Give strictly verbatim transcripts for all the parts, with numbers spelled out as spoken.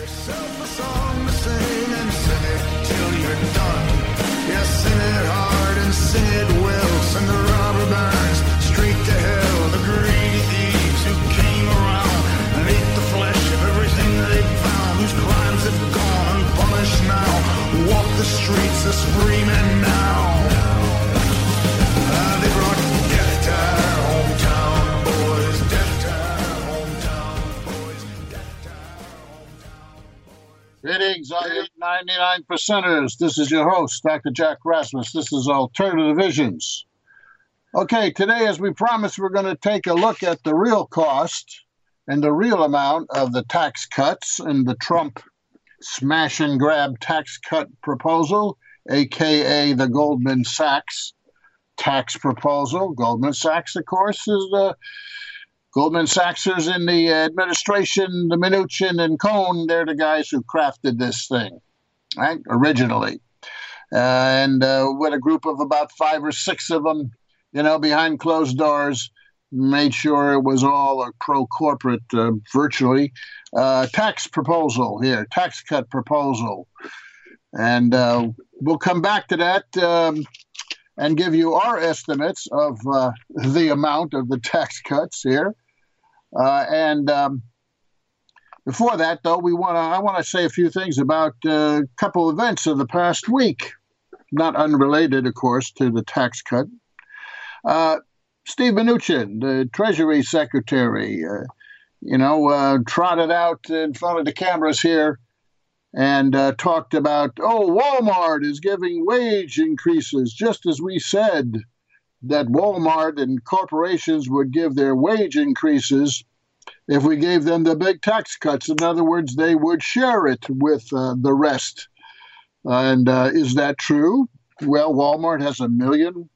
yourself a song to sing and sing it till you're done. Yeah, sing it hard and sing it well. Send the robber barons straight to hell. The greedy thieves who came around and ate the flesh of everything they found. Whose crimes have gone unpunished now. Walk the streets as free men now. Uh, they brought death to our hometown, boys. Death to our hometown, boys. Death to our hometown, boys. Greetings, all you ninety-nine percenters. This is your host, Doctor Jack Rasmus. This is Alternative Visions. Okay, today, as we promised, we're going to take a look at the real cost and the real amount of the tax cuts and the Trump smash and grab tax cut proposal, a k a the Goldman Sachs tax proposal. Goldman Sachs, of course, is the Goldman Sachsers in the administration, the Mnuchin and Cohn. They're the guys who crafted this thing, right, originally. Uh, and uh, with a group of about five or six of them, you know, behind closed doors, made sure it was all a pro-corporate, uh, virtually, uh, tax proposal here, tax cut proposal. And uh, we'll come back to that um, and give you our estimates of uh, the amount of the tax cuts here. Uh, and um, before that, though, we want to. I want to say a few things about uh, a couple events of the past week, not unrelated, of course, to the tax cut. Uh, Steve Mnuchin, the Treasury Secretary, uh, you know, uh, trotted out in front of the cameras here and uh, talked about, oh, Walmart is giving wage increases, just as we said that Walmart and corporations would give their wage increases if we gave them the big tax cuts. In other words, they would share it with uh, the rest. And uh, is that true? Well, Walmart has a million,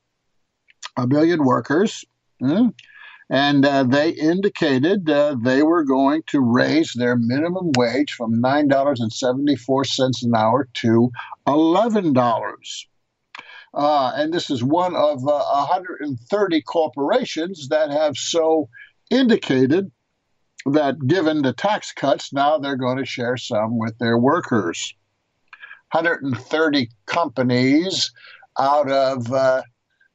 a million workers, hmm? and uh, they indicated uh, they were going to raise their minimum wage from nine dollars and seventy-four cents an hour to eleven dollars. Uh, and this is one of uh, one hundred thirty corporations that have so indicated that given the tax cuts, now they're going to share some with their workers. one hundred thirty companies out of uh,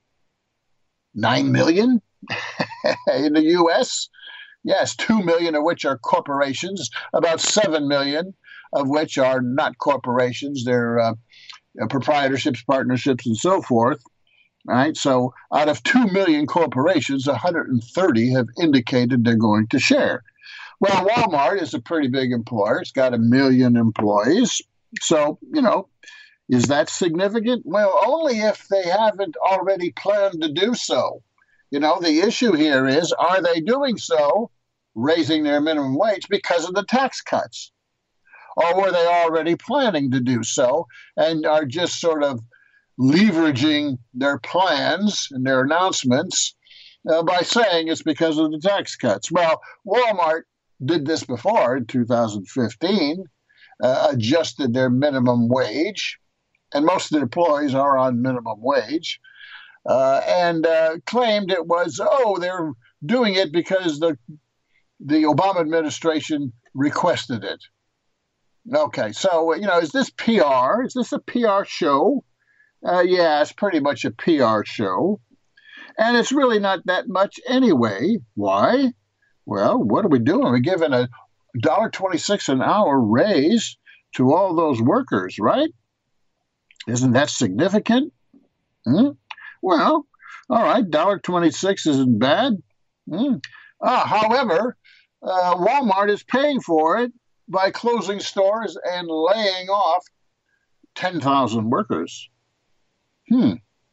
nine million in the U S. Yes, two million of which are corporations, about seven million of which are not corporations. They're uh, proprietorships, partnerships, and so forth. Right? So out of two million corporations, one hundred thirty have indicated they're going to share. Well, Walmart is a pretty big employer. It's got a million employees. So, you know, is that significant? Well, only if they haven't already planned to do so. You know, the issue here is, are they doing so, raising their minimum wage because of the tax cuts? Or were they already planning to do so and are just sort of leveraging their plans and their announcements uh, by saying it's because of the tax cuts? Well, Walmart did this before in two thousand fifteen, uh, adjusted their minimum wage, and most of the employees are on minimum wage, uh, and uh, claimed it was, oh, they're doing it because the the Obama administration requested it. Okay, so, you know, is this P R? Is this a P R show? Uh, yeah, it's pretty much a P R show. And it's really not that much anyway. Why? Well, what are we doing? We're giving a one dollar and twenty-six cents an hour raise to all those workers, right? Isn't that significant? Hmm? Well, all right, one dollar and twenty-six cents isn't bad. Hmm. Ah, however, uh, Walmart is paying for it by closing stores and laying off ten thousand workers. Hmm.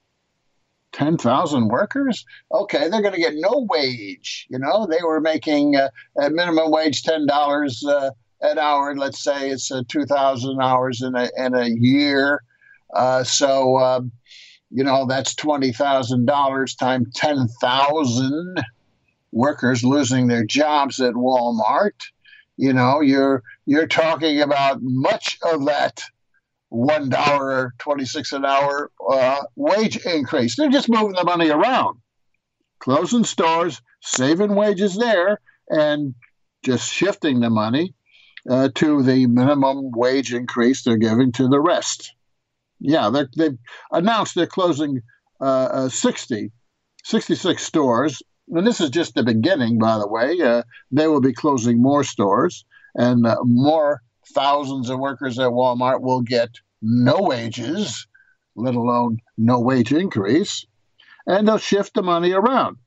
ten thousand workers? Okay, they're going to get no wage. You know, they were making uh, a minimum wage ten dollars uh, an hour. Let's say it's uh, two thousand hours in a, in a year. Uh, so, uh, you know, that's twenty thousand dollars times ten thousand workers losing their jobs at Walmart. You know, you're you're talking about much of that one dollar and twenty-six cents an hour uh, wage increase. They're just moving the money around, closing stores, saving wages there, and just shifting the money uh, to the minimum wage increase they're giving to the rest. Yeah, they've announced they're closing uh, uh, sixty, sixty-six stores. And this is just the beginning, by the way. Uh, they will be closing more stores, and uh, more thousands of workers at Walmart will get no wages, let alone no wage increase, and they'll shift the money around.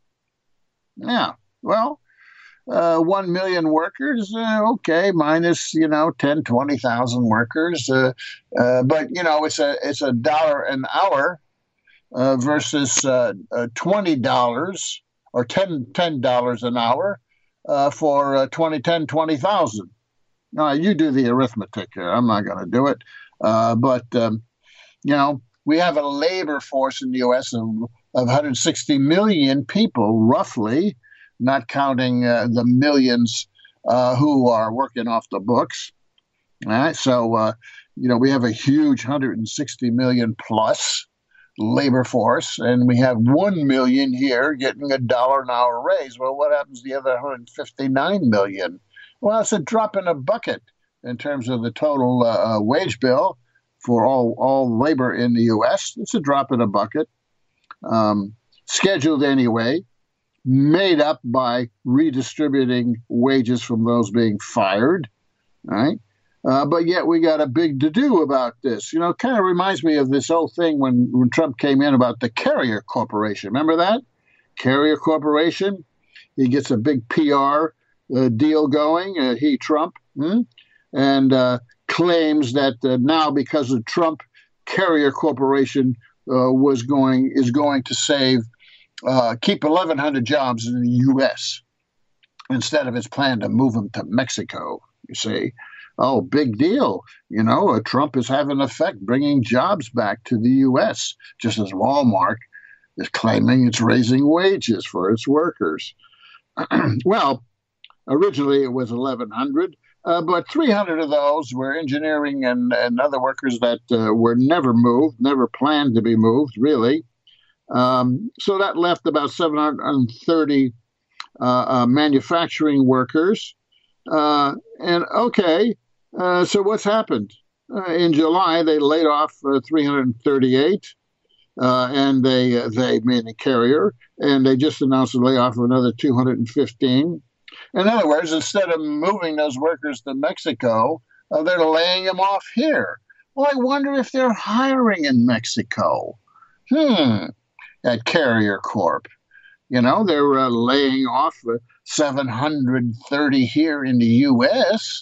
Yeah, well, uh, one million workers, uh, okay, minus, you know, ten, twenty thousand workers. Uh, uh, but, you know, it's a it's a dollar an hour uh, versus uh, uh, twenty dollars or ten, ten dollars an hour uh, for uh, twenty ten, twenty thousand. Now, you do the arithmetic here. I'm not going to do it. Uh, but, um, you know, we have a labor force in the U S of, of one hundred sixty million people, roughly, not counting uh, the millions uh, who are working off the books. All right. So, uh, you know, we have a huge one hundred sixty million plus labor force, and we have one million here getting a dollar an hour raise. Well, what happens to the other one hundred fifty-nine million? Well, it's a drop in a bucket in terms of the total uh, wage bill for all, all labor in the U S. It's a drop in a bucket, um, scheduled anyway, made up by redistributing wages from those being fired, right? Uh, but yet we got a big to-do about this. You know, it kind of reminds me of this old thing when, when Trump came in about the Carrier Corporation. Remember that? Carrier Corporation. He gets a big P R uh, deal going, uh, he, Trump, hmm? and uh, claims that uh, now because of Trump, Carrier Corporation uh, was going is going to save, uh, keep eleven hundred jobs in the U S instead of its plan to move them to Mexico, you see. Oh, big deal. You know, uh, Trump is having an effect bringing jobs back to the U S, just as Walmart is claiming it's raising wages for its workers. Well, originally it was eleven hundred, uh, but three hundred of those were engineering and, and other workers that uh, were never moved, never planned to be moved, really. Um, so that left about seven hundred thirty uh, uh, manufacturing workers. Uh, and okay, uh, so what's happened? Uh, in July, they laid off uh, three hundred thirty-eight, uh, and they uh, they made a Carrier, and they just announced a layoff of another two hundred fifteen. In other words, instead of moving those workers to Mexico, uh, they're laying them off here. Well, I wonder if they're hiring in Mexico. Hmm, at Carrier Corp. You know, they're uh, laying off uh, seven hundred thirty here in the U S,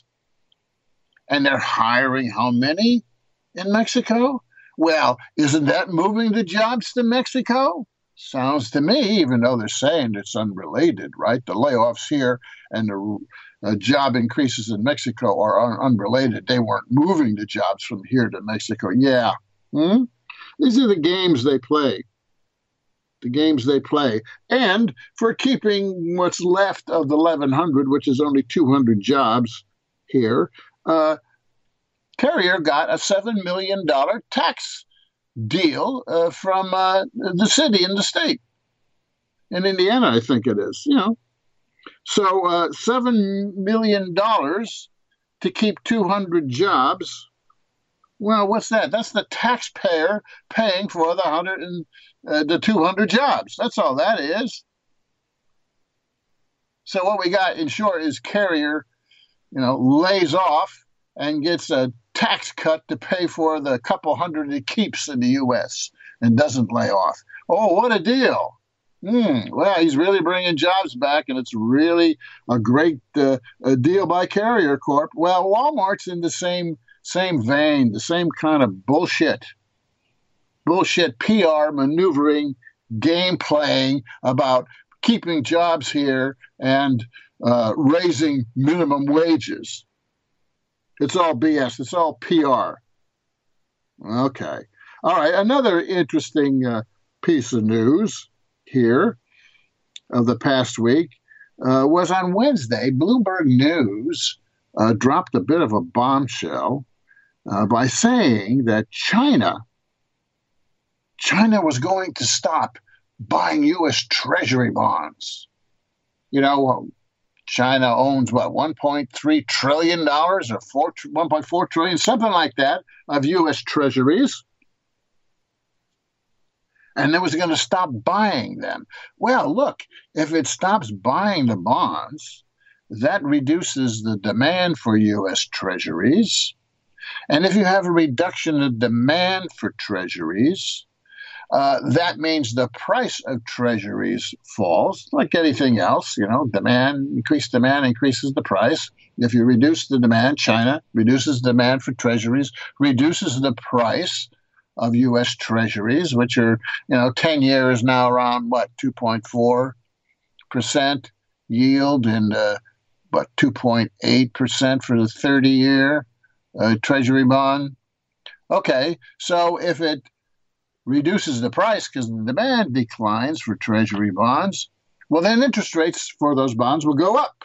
and they're hiring how many in Mexico? Well, isn't that moving the jobs to Mexico? Sounds to me, even though they're saying it's unrelated, right? The layoffs here and the uh, job increases in Mexico are un- unrelated. They weren't moving the jobs from here to Mexico. Yeah. Hmm? These are the games they play. The games they play. And for keeping what's left of the eleven hundred, which is only two hundred jobs here, uh, Carrier got a seven million dollars tax deal uh, from uh, the city and the state. In Indiana, I think it is, you know. So uh, seven million dollars to keep two hundred jobs. Well, what's that? That's the taxpayer paying for the one hundred and uh, the two hundred jobs. That's all that is. So what we got, in short, is Carrier, you know, lays off and gets a tax cut to pay for the couple hundred it keeps in the U S and doesn't lay off. Oh, what a deal. Hmm. Well, he's really bringing jobs back, and it's really a great uh, a deal by Carrier Corp. Well, Walmart's in the same same vein, the same kind of bullshit, bullshit P R maneuvering, game playing about keeping jobs here and uh, raising minimum wages. It's all B S. It's all P R. Okay. All right. Another interesting uh, piece of news here of the past week uh, was on Wednesday. Bloomberg News uh, dropped a bit of a bombshell uh, by saying that China, China was going to stop buying U S Treasury bonds. You know, China owns what, one point three trillion dollars or four, one point four trillion dollars, something like that, of U S treasuries. And it was going to stop buying them. Well, look, if it stops buying the bonds, that reduces the demand for U S treasuries. And if you have a reduction in demand for treasuries, uh, that means the price of treasuries falls, like anything else. You know, demand, increased demand increases the price. If you reduce the demand, China reduces demand for treasuries, reduces the price of U S treasuries, which are, you know, ten years now around, what, two point four percent yield, and, uh, what, two point eight percent for the thirty-year uh, treasury bond. Okay, so if it reduces the price because the demand declines for treasury bonds, well, then interest rates for those bonds will go up.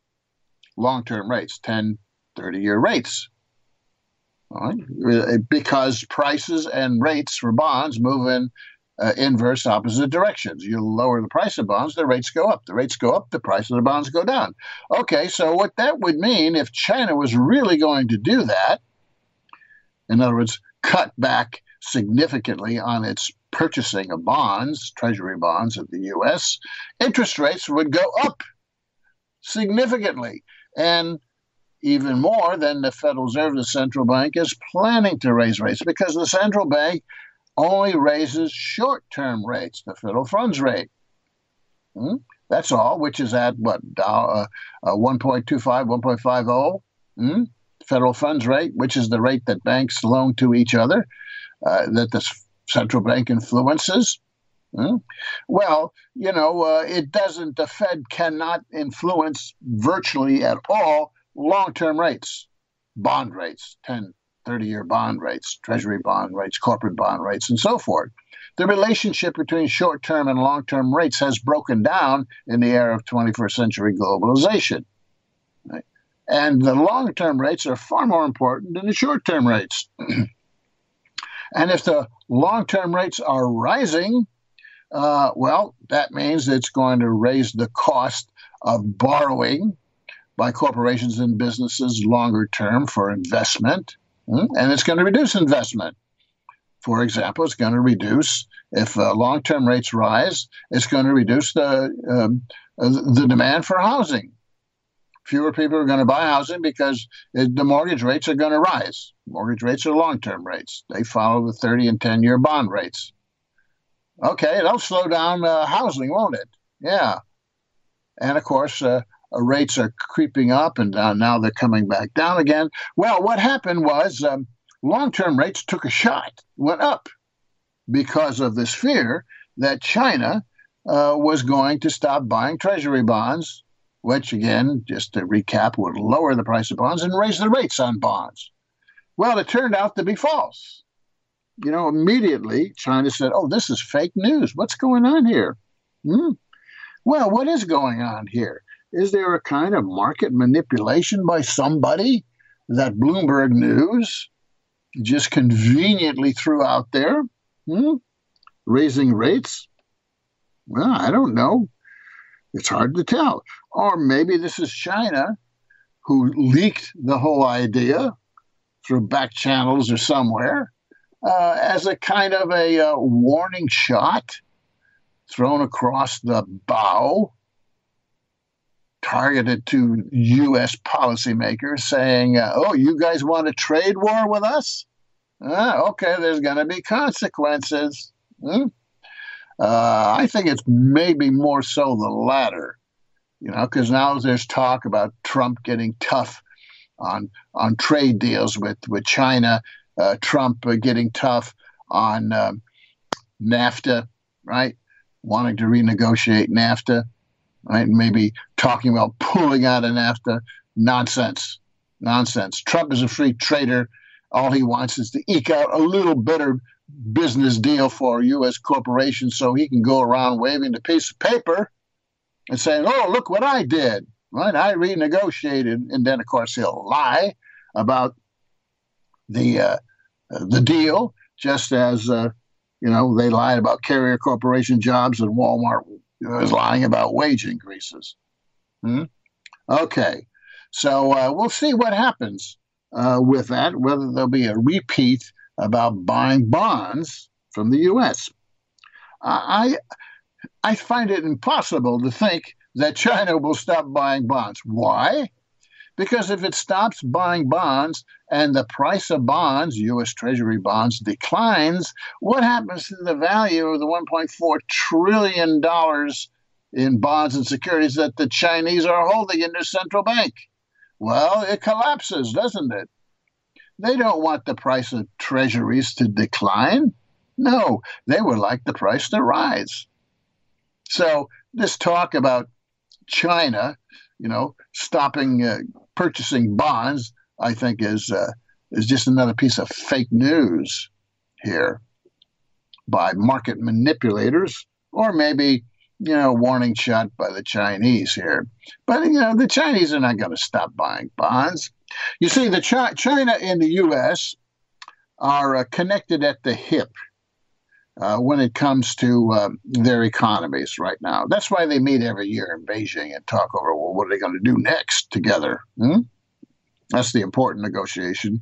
Long-term rates, ten, thirty-year rates. All right? Because prices and rates for bonds move in uh, inverse opposite directions. You lower the price of bonds, the rates go up. The rates go up, the price of the bonds go down. Okay, so what that would mean if China was really going to do that, in other words, cut back significantly on its purchasing of bonds, treasury bonds of the U S, interest rates would go up significantly. And even more than the Federal Reserve, the central bank, is planning to raise rates, because the central bank only raises short-term rates, the federal funds rate. Hmm? That's all, which is at, what, uh, uh, one point two five, one point five zero, hmm? Federal funds rate, which is the rate that banks loan to each other, uh, that the central bank influences. Hmm? Well, you know, uh, it doesn't, the Fed cannot influence virtually at all long-term rates, bond rates, ten, thirty-year bond rates, treasury bond rates, corporate bond rates, and so forth. The relationship between short-term and long-term rates has broken down in the era of twenty-first century globalization. Right? And the long-term rates are far more important than the short-term rates. And if the long-term rates are rising, uh, well, that means it's going to raise the cost of borrowing by corporations and businesses longer term for investment, and it's going to reduce investment. For example, it's going to reduce, if uh, long-term rates rise, it's going to reduce the um, uh, the demand for housing. Fewer people are going to buy housing because it, the mortgage rates are going to rise. Mortgage rates are long-term rates. They follow the thirty and ten-year bond rates. Okay, it'll slow down uh, housing, won't it? Yeah. And, of course, uh, Uh, rates are creeping up, and uh, now they're coming back down again. Well, what happened was um, long-term rates took a shot, went up, because of this fear that China uh, was going to stop buying treasury bonds, which, again, just to recap, would lower the price of bonds and raise the rates on bonds. Well, it turned out to be false. You know, immediately China said, oh, this is fake news. What's going on here? Hmm? Well, what is going on here? Is there a kind of market manipulation by somebody that Bloomberg News just conveniently threw out there? Hmm? Raising rates? Well, I don't know. It's hard to tell. Or maybe this is China who leaked the whole idea through back channels or somewhere uh, as a kind of a uh, warning shot thrown across the bow, targeted to U S policymakers, saying, uh, oh, you guys want a trade war with us? Uh, okay, there's going to be consequences. Hmm? Uh, I think it's maybe more so the latter, you know, because now there's talk about Trump getting tough on on trade deals with, with China, uh, Trump uh, getting tough on um, NAFTA, right? Wanting to renegotiate NAFTA. Right? Maybe talking about pulling out of NAFTA. Nonsense. Nonsense. Trump is a free trader. All he wants is to eke out a little better business deal for U S corporations so he can go around waving the piece of paper and saying, oh, look what I did. Right? I renegotiated. And then, of course, he'll lie about the, uh, the deal, just as, uh, you know, they lied about Carrier Corporation jobs and Walmart was lying about wage increases. Hmm? Okay, so uh, we'll see what happens uh, with that, whether there'll be a repeat about buying bonds from the U S. I, I find it impossible to think that China will stop buying bonds. Why? Because if it stops buying bonds and the price of bonds, U S Treasury bonds, declines, what happens to the value of the one point four trillion dollars in bonds and securities that the Chinese are holding in their central bank? Well, it collapses, doesn't it? They don't want the price of treasuries to decline. No, they would like the price to rise. So this talk about China, you know, stopping uh, purchasing bonds, I think is uh, is just another piece of fake news here by market manipulators, or maybe, you know, warning shot by the Chinese here. But, you know, the Chinese are not going to stop buying bonds. You see, the Chi- China and the U S are uh, connected at the hip uh, when it comes to uh, their economies right now. That's why they meet every year in Beijing and talk over, well, what are they going to do next together? Hmm? That's the important negotiation.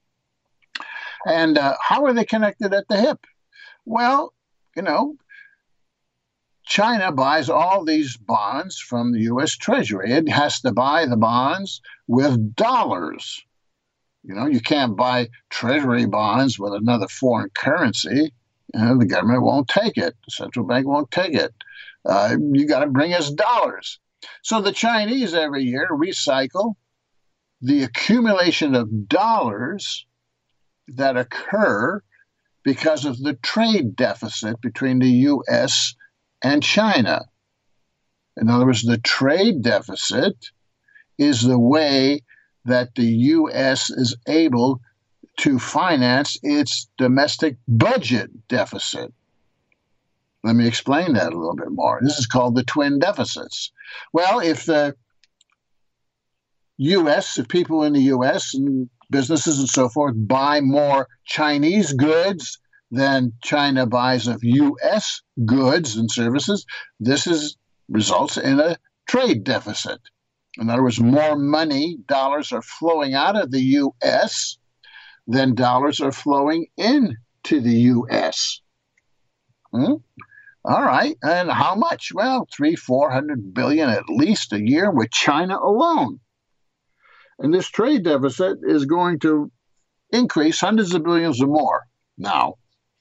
And uh, how are they connected at the hip? Well, you know, China buys all these bonds from the U S Treasury. It has to buy the bonds with dollars. You know, you can't buy Treasury bonds with another foreign currency. You know, the government won't take it. The central bank won't take it. Uh, you got to bring us dollars. So the Chinese every year recycle the accumulation of dollars that occur because of the trade deficit between the U S and China. In other words, the trade deficit is the way that the U S is able to finance its domestic budget deficit. Let me explain that a little bit more. This is called the twin deficits. Well, if the U S, if people in the U S and businesses and so forth buy more Chinese goods than China buys of U S goods and services, this is results in a trade deficit. In other words, more money, dollars are flowing out of the U S than dollars are flowing into the U S. Hmm? All right, and how much? Well, three, four hundred billion at least a year with China alone. And this trade deficit is going to increase hundreds of billions or more now.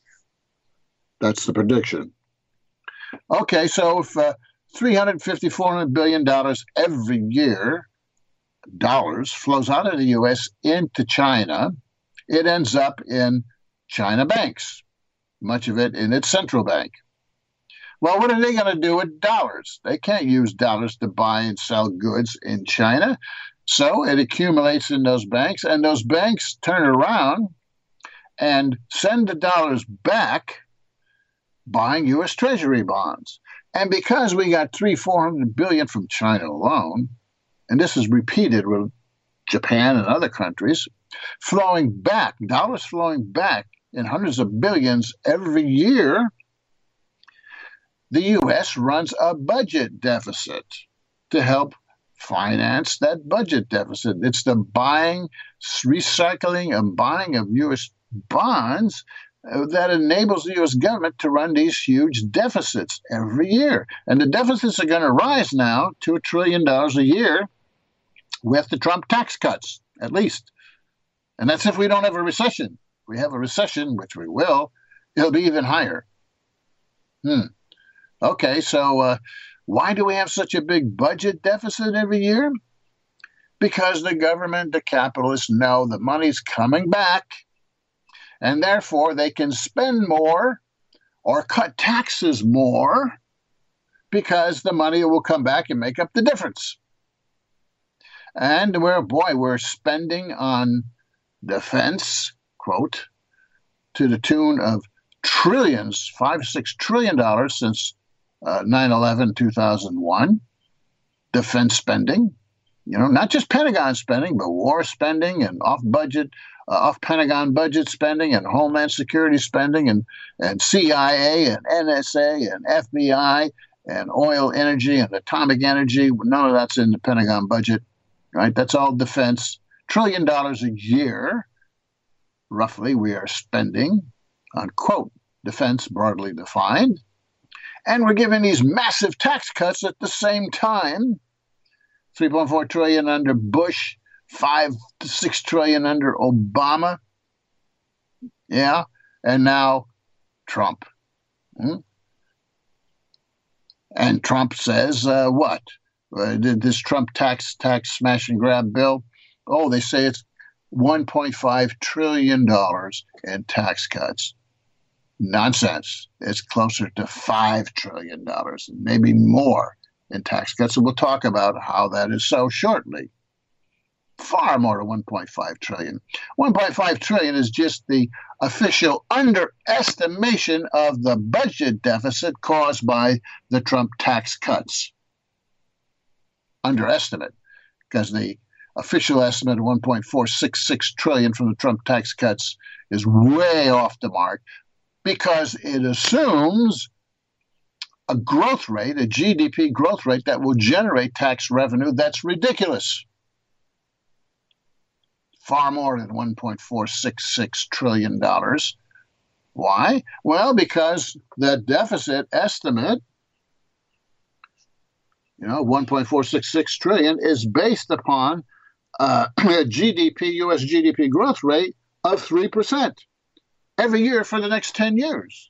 That's the prediction. Okay, so if uh, three hundred fifty, four hundred billion dollars every year, dollars, flows out of the U S into China, it ends up in China banks, much of it in its central bank. Well, what are they going to do with dollars? They can't use dollars to buy and sell goods in China. So it accumulates in those banks, and those banks turn around and send the dollars back buying U S Treasury bonds. And because we got three, four hundred billion from China alone, and this is repeated with Japan and other countries, flowing back, dollars flowing back in hundreds of billions every year, the U S runs a budget deficit to help finance that budget deficit. It's the buying, recycling, and buying of U S bonds that enables the U S government to run these huge deficits every year. And the deficits are going to rise now to a trillion dollars a year with the Trump tax cuts, at least. And that's if we don't have a recession. If we have a recession, which we will, it'll be even higher. Hmm. Okay, so uh, why do we have such a big budget deficit every year? Because the government, the capitalists know the money's coming back, and therefore they can spend more or cut taxes more because the money will come back and make up the difference. And we're, boy, we're spending on defense, quote, to the tune of trillions, five, six trillion dollars since uh, nine eleven, two thousand one, defense spending, you know, not just Pentagon spending, but war spending and off budget, uh, off Pentagon budget spending and Homeland Security spending and, and C I A and N S A and F B I and oil energy and atomic energy. None of that's in the Pentagon budget, right? That's all defense. Trillion dollars a year, roughly, we are spending on, quote, defense broadly defined. And we're giving these massive tax cuts at the same time. three point four trillion dollars under Bush, five to six trillion dollars under Obama. Yeah, and now Trump. Hmm? And Trump says, uh, what? Uh, did this Trump tax tax smash and grab bill? Oh, they say it's one point five trillion dollars in tax cuts. Nonsense. It's closer to five trillion dollars, maybe more in tax cuts. And we'll talk about how that is so shortly. Far more than one point five trillion dollars. one point five trillion dollars is just the official underestimation of the budget deficit caused by the Trump tax cuts. Underestimate, because the official estimate of one point four six six trillion dollars from the Trump tax cuts is way off the mark, because it assumes a growth rate, a G D P growth rate that will generate tax revenue that's ridiculous. Far more than one point four six six trillion dollars. Why? Well, because the deficit estimate, you know, one point four six six trillion dollars is based upon uh, a G D P, U S G D P growth rate of three percent every year for the next ten years.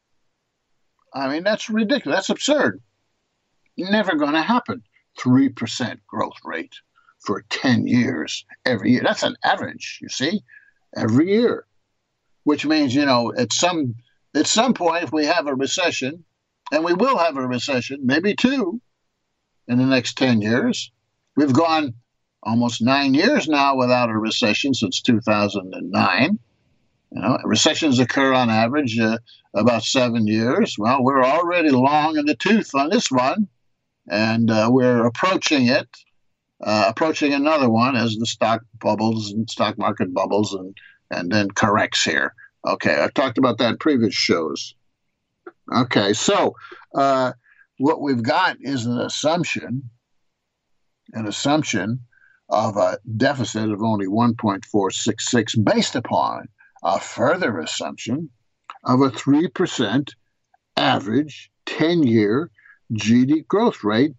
I mean, that's ridiculous. That's absurd. Never going to happen. three percent growth rate for ten years every year. That's an average, you see, every year. Which means, you know, at some at some point, if we have a recession, and we will have a recession, maybe two, in the next ten years. We've gone almost nine years now without a recession since two thousand nine. You know, recessions occur on average uh, about seven years. Well, we're already long in the tooth on this one, and uh, we're approaching it, uh, approaching another one as the stock bubbles and stock market bubbles and, and then corrects here. Okay, I've talked about that in previous shows. Okay, so uh, what we've got is an assumption, an assumption of a deficit of only one point four six six based upon a further assumption of a three percent average ten-year G D P growth rate,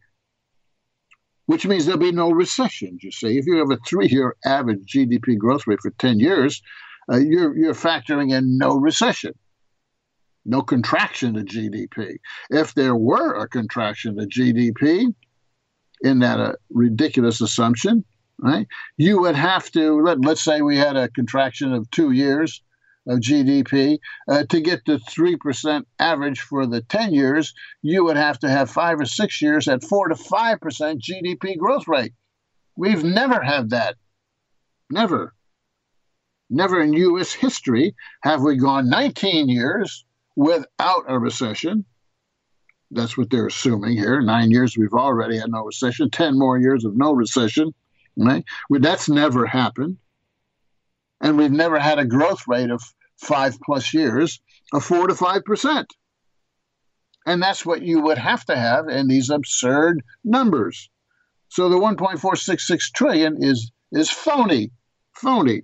which means there'll be no recession, you see. If you have a three-year average G D P growth rate for ten years, uh, you're, you're factoring in no recession, no contraction of G D P. If there were a contraction of G D P in that uh, ridiculous assumption, right, you would have to, let, let's say we had a contraction of two years of G D P. Uh, to get to three percent average for the ten years, you would have to have five or six years at four to five percent G D P growth rate. We've never had that. Never. Never in U S history have we gone nineteen years without a recession. That's what they're assuming here. Nine years we've already had no recession. Ten more years of no recession. Right? Well, that's never happened. And we've never had a growth rate of five plus years of four to five percent. And that's what you would have to have in these absurd numbers. So the one point four six six trillion is is phony. Phony.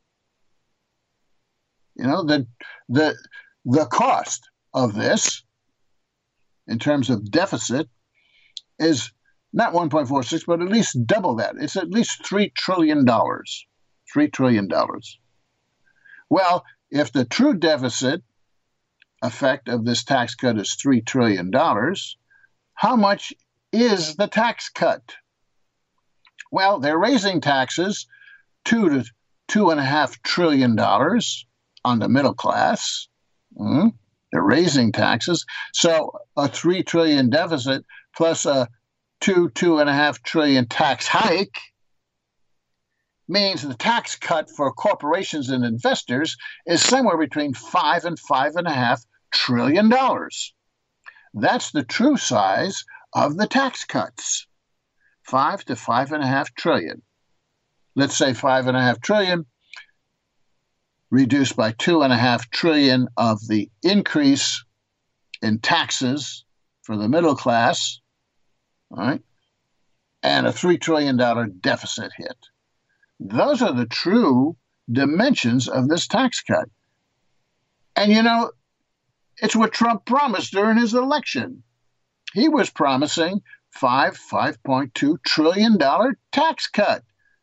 You know, the the the cost of this in terms of deficit is not one point four six, but at least double that. It's at least three trillion dollars. three trillion dollars. Well, if the true deficit effect of this tax cut is three trillion dollars, how much is the tax cut? Well, they're raising taxes two to two and a half trillion dollars on the middle class. Mm-hmm. They're raising taxes. So a three trillion deficit plus a two, two and a half trillion tax hike means the tax cut for corporations and investors is somewhere between five and five and a half trillion dollars. That's the true size of the tax cuts. Five to five and a half trillion. Let's say five and a half trillion reduced by two and a half trillion of the increase in taxes for the middle class, all right, and a three trillion dollars deficit hit. Those are the true dimensions of this tax cut. And, you know, it's what Trump promised during his election. He was promising five, five point two trillion dollars tax cut.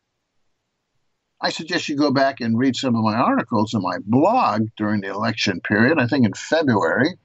I suggest you go back and read some of my articles in my blog during the election period, I think in February,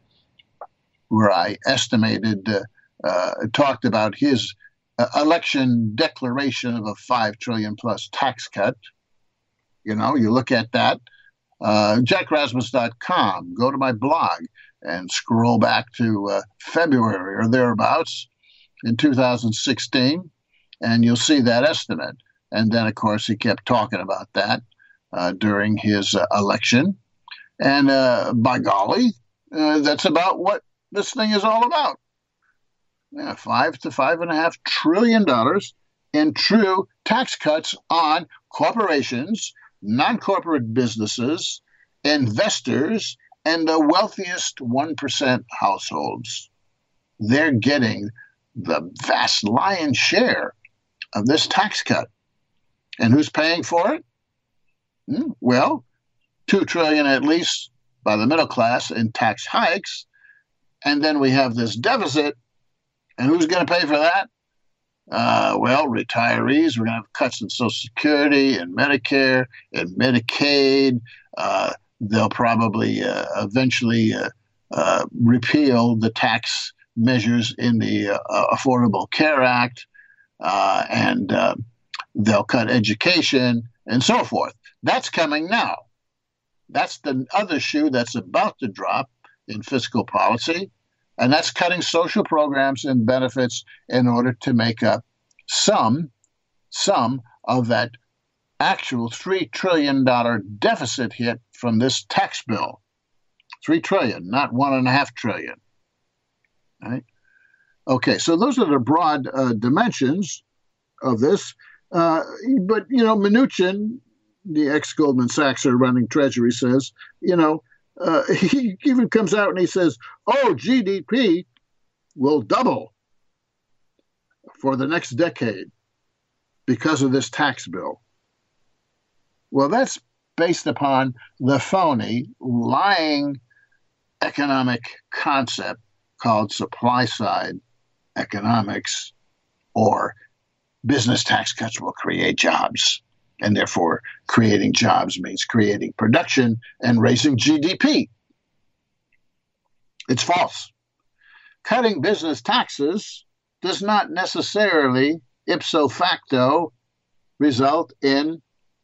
where I estimated, uh, uh, talked about his uh, election declaration of a five trillion dollars plus tax cut. You know, you look at that, uh, jack rasmus dot com, go to my blog and scroll back to uh, February or thereabouts in two thousand sixteen, and you'll see that estimate. And then, of course, he kept talking about that uh, during his uh, election. And uh, by golly, uh, that's about what this thing is all about. Yeah, five to five and a half trillion dollars in true tax cuts on corporations, non-corporate businesses, investors, and the wealthiest one percent households. They're getting the vast lion's share of this tax cut. And who's paying for it? Hmm, well, two trillion dollars at least by the middle class in tax hikes. And then we have this deficit. And who's going to pay for that? Uh, well, retirees. We're going to have cuts in Social Security and Medicare and Medicaid. Uh, they'll probably uh, eventually uh, uh, repeal the tax measures in the uh, Affordable Care Act. Uh, and uh, they'll cut education and so forth. That's coming now. That's the other shoe that's about to drop in fiscal policy. And that's cutting social programs and benefits in order to make up some, some of that actual three trillion dollars deficit hit from this tax bill. three trillion dollars, not one and a half trillion. Right? Okay, so those are the broad uh, dimensions of this. Uh, but, you know, Mnuchin, the ex-Goldman Sachs running Treasury, says, you know, uh, he even comes out and he says, oh, G D P will double for the next decade because of this tax bill. Well, that's based upon the phony, lying economic concept called supply-side economics, or business tax cuts will create jobs. And therefore, creating jobs means creating production and raising G D P. It's false. Cutting business taxes does not necessarily, ipso facto, result in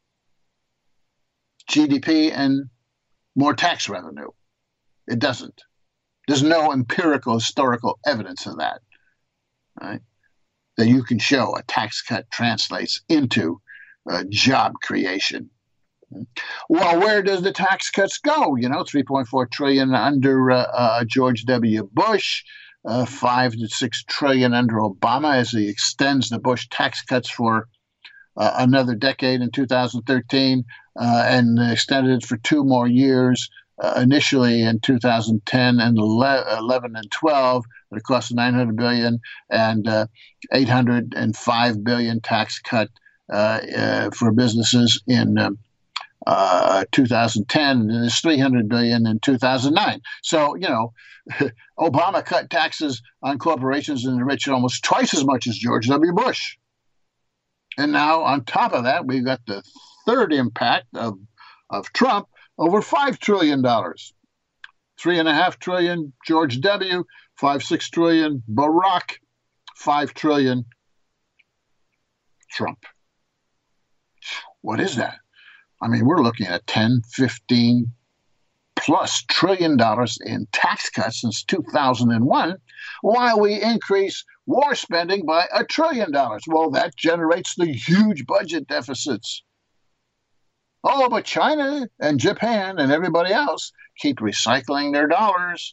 G D P and more tax revenue. It doesn't. There's no empirical historical evidence of that, right? That you can show a tax cut translates into uh, job creation. Well, where does the tax cuts go? You know, three point four trillion dollars under uh, uh, George W. Bush, uh, five to six trillion dollars under Obama as he extends the Bush tax cuts for uh, another decade in two thousand thirteen uh, and extended it for two more years. Uh, initially in two thousand ten and eleven and twelve, at a cost of nine hundred billion dollars and uh, eight hundred five billion dollars tax cut uh, uh, for businesses in um, uh, two thousand ten, and it's three hundred billion dollars in two thousand nine. So, you know, Obama cut taxes on corporations and the rich almost twice as much as George W. Bush. And now, on top of that, we've got the third impact of, of Trump, over five trillion dollars. Three and a half trillion, George W., five, six trillion, Barack, five trillion, Trump. What is that? I mean, we're looking at ten, fifteen plus trillion dollars in tax cuts since two thousand one, while we increase war spending by a trillion dollars. Well, that generates the huge budget deficits. Oh, but China and Japan and everybody else keep recycling their dollars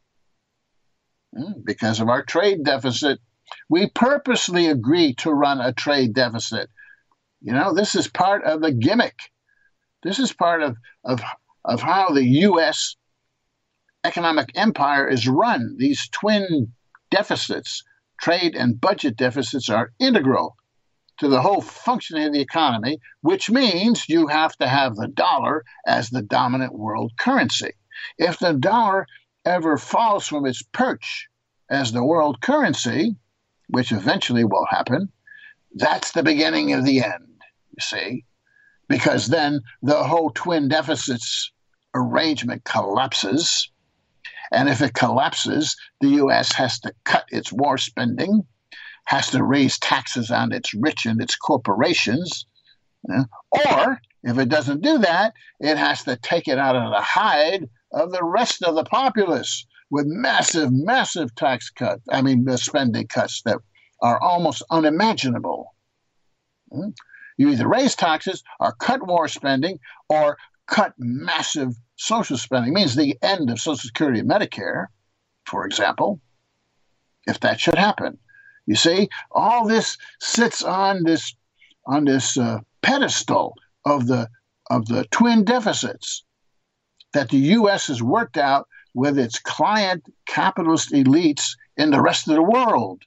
because of our trade deficit. We purposely agreed to run a trade deficit. You know, this is part of the gimmick. This is part of, of, of how the U S economic empire is run. These twin deficits, trade and budget deficits are integral to the whole functioning of the economy, which means you have to have the dollar as the dominant world currency. If the dollar ever falls from its perch as the world currency, which eventually will happen, that's the beginning of the end, you see, because then the whole twin deficits arrangement collapses. And if it collapses, the U S has to cut its war spending, has to raise taxes on its rich and its corporations. Uh, or if it doesn't do that, it has to take it out of the hide of the rest of the populace with massive, massive tax cuts, I mean, the spending cuts that are almost unimaginable. Uh, you either raise taxes or cut war spending or cut massive social spending. It means the end of Social Security and Medicare, for example, if that should happen. You see, all this sits on this on this uh, pedestal of the of the twin deficits that the U S has worked out with its client capitalist elites in the rest of the world.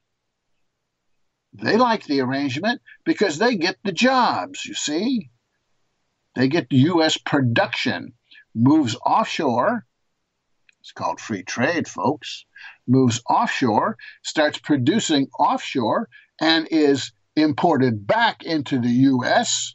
They like the arrangement because they get the jobs, you see. They get U S production, moves offshore. It's called free trade, folks. Moves offshore, starts producing offshore, and is imported back into the U S.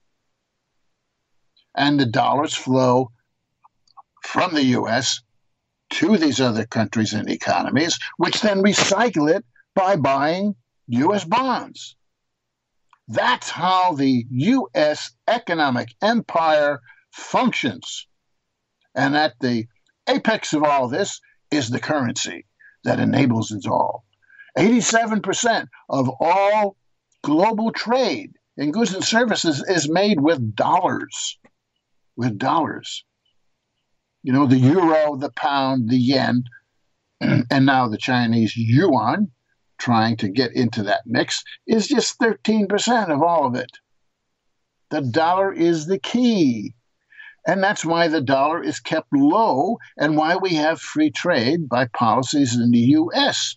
And the dollars flow from the U S to these other countries and economies, which then recycle it by buying U S bonds. That's how the U S economic empire functions. And at the apex of all this is the currency that enables it all. eighty-seven percent of all global trade in goods and services is made with dollars. With dollars. You know, the euro, the pound, the yen, and now the Chinese yuan, trying to get into that mix, is just thirteen percent of all of it. The dollar is the key. And that's why the dollar is kept low and why we have free trade by policies in the U S.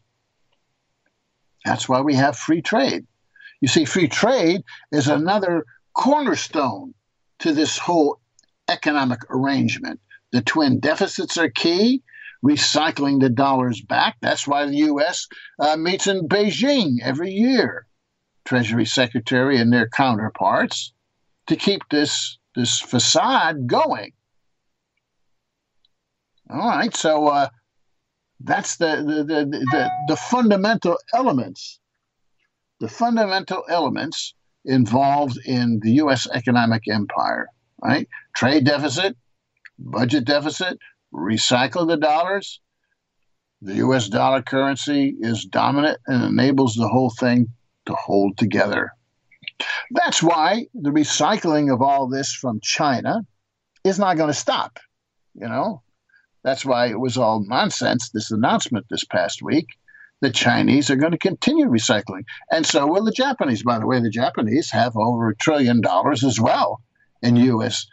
That's why we have free trade. You see, free trade is another cornerstone to this whole economic arrangement. The twin deficits are key, recycling the dollars back. That's why the U S uh, meets in Beijing every year, Treasury Secretary and their counterparts, to keep this this facade going. All right, so uh, that's the the, the the the fundamental elements, the fundamental elements involved in the U S economic empire, right? Trade deficit, budget deficit, recycle the dollars. The U S dollar currency is dominant and enables the whole thing to hold together. That's why the recycling of all this from China is not going to stop, you know. That's why it was all nonsense, this announcement this past week. The Chinese are going to continue recycling. And so will the Japanese. By the way, the Japanese have over a trillion dollars as well in U S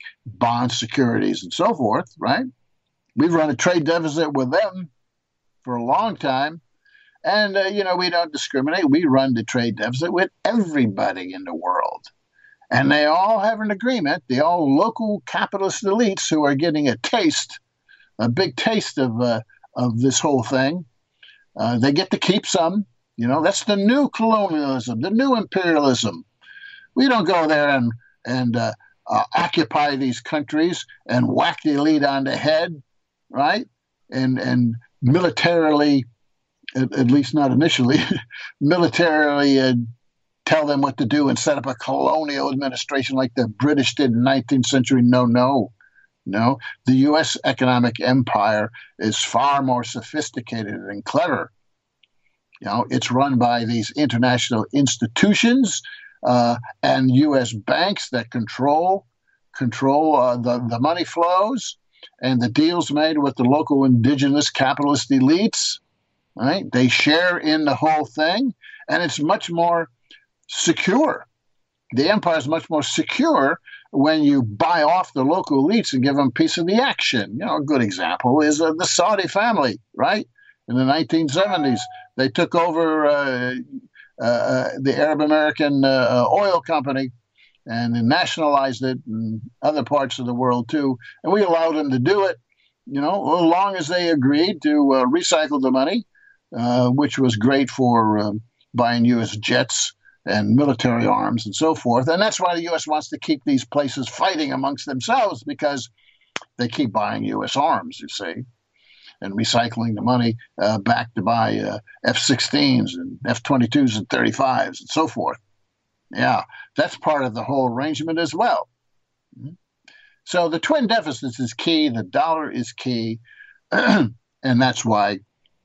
bond securities and so forth, right? We've run a trade deficit with them for a long time. And, uh, you know, we don't discriminate. We run the trade deficit with everybody in the world. And they all have an agreement, the all local capitalist elites who are getting a taste, a big taste of uh, of this whole thing. Uh, they get to keep some. You know, that's the new colonialism, the new imperialism. We don't go there and, and uh, uh, occupy these countries and whack the elite on the head, right? And, and militarily... At, at least not initially, militarily uh, tell them what to do and set up a colonial administration like the British did in the nineteenth century. No, no, no. The U S economic empire is far more sophisticated and clever. You know, it's run by these international institutions uh, and U S banks that control control uh, the, the money flows and the deals made with the local indigenous capitalist elites. Right? They share in the whole thing, and it's much more secure. The empire is much more secure when you buy off the local elites and give them a piece of the action. You know, a good example is uh, the Saudi family, right? in the nineteen seventies. They took over uh, uh, the Arab American uh, Oil Company and nationalized it in other parts of the world too. And we allowed them to do it, you know, as long as they agreed to uh, recycle the money, uh, which was great for uh, buying U S jets and military arms and so forth. And that's why the U S wants to keep these places fighting amongst themselves, because they keep buying U S arms, you see, and recycling the money uh, back to buy uh, F sixteens and F twenty-twos and thirty-fives and so forth. Yeah, that's part of the whole arrangement as well. So the twin deficits is key. The dollar is key. And that's why